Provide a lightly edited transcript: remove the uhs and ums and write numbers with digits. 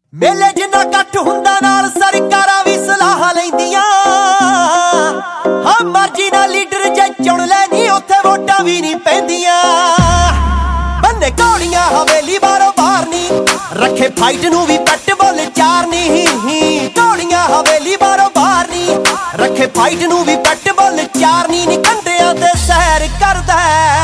ਮੇਲੇ ਜਿੰਨਾ ਇਕੱਠ ਹੁੰਦਾ ਨਾਲ ਸਰਕਾਰਾਂ ਵੀ ਸਲਾਹ ਲੈਂਦੀਆਂ। ਹਾਂ ਮਰਜ਼ੀ ਨਾਲ ਲੀਡਰ ਜੇ ਚੁਣ ਲੈ ਨੀ ਉੱਥੇ ਵੋਟਾਂ ਵੀ ਨਹੀਂ ਪੈਂਦੀਆਂ। ਬੰਨੇ ਘੋੜੀਆਂ ਹਵੇਲੀ ਬਾਰੋਂ ਬਾਹਰ ਨੀ ਰੱਖੇ ਫਾਈਟ ਨੂੰ ਵੀ ਪੈਟ ਬੁੱਲ ਚਾਰ ਨੀ। ਘੋੜੀਆਂ ਹਵੇਲੀ ਬਾਰੋਂ ਬਾਹਰ ਨੀ ਰੱਖੇ ਫਾਈਟ ਨੂੰ ਵੀ ਪੈਟ ਬੁੱਲ ਚਾਰ ਨੀ। ਕੰਡਿਆਂ ਤੇ ਸੈਰ ਕਰਦਾ